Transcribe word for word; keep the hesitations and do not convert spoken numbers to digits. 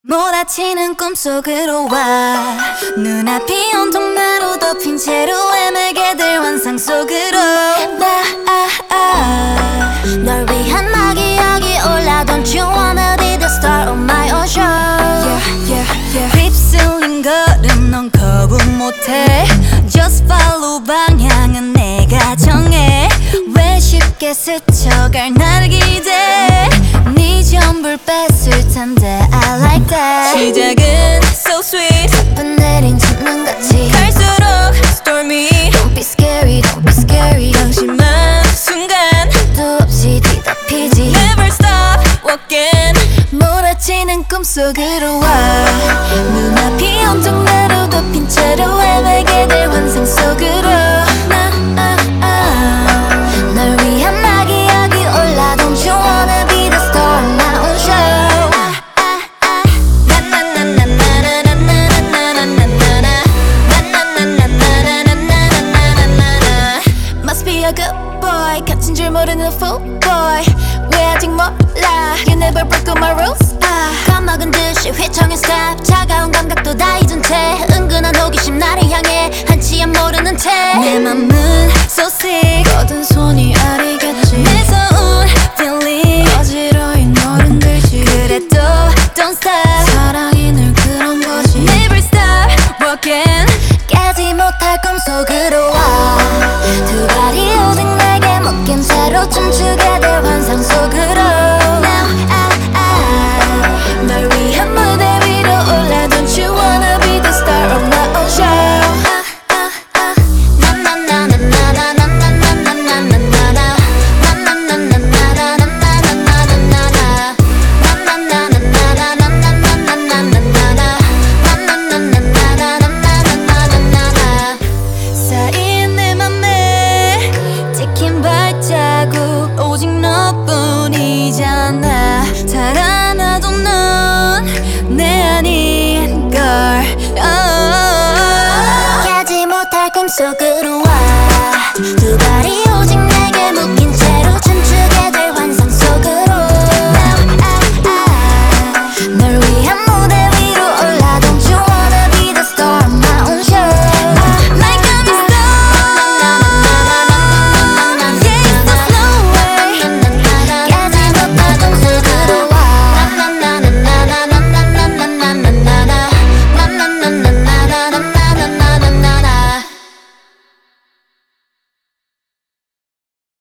몰아치는 꿈속으로 와 눈앞이 온통 나로 덮인 채로 헤매게 될 환상 속으로 나 아, 아. 널 위한 막이야기 올라 Don't you wanna be the star of my own show yeah, yeah, yeah. 휩쓸린 걸음 넌 거부 못해 Just follow 방향은 내가 정해 왜 쉽게 스쳐갈 날 기대 네 전부를 뺏을 텐데 I like that 시작은 so sweet 슬픈 내린 첫눈같이 갈수록 stormy Don't be scary, don't be scary 방심한 순간 끝도 없이 뒤덮이지 Never stop walking 몰아치는 꿈속으로 와 눈앞이 온통 나로 덮인 채로 헤매게 될 환상 속으로 나 아, 아. 널 위한 막이야기 올라 Don't you wanna be the star of my own show Must be a good boy 갇힌 줄 모르는 fool boy 왜 아직 몰라 You never broke all my rules 아, 겁먹은 듯이 휘청인 step 차가운 감각도 다 잊은 채 은근한 호기심 나를 향해 한치 앞 모르는 채 내 맘은 so sick 거든 손이 아리겠지 매서운 feeling 어지러이 너른 들지 그래도 don't stop 사랑이 늘 그런 거지 Never stop walking 깨지 못할 꿈속으로 와 두 발이 오직 내게 묶인 채로 춤추게 될 환상 속으로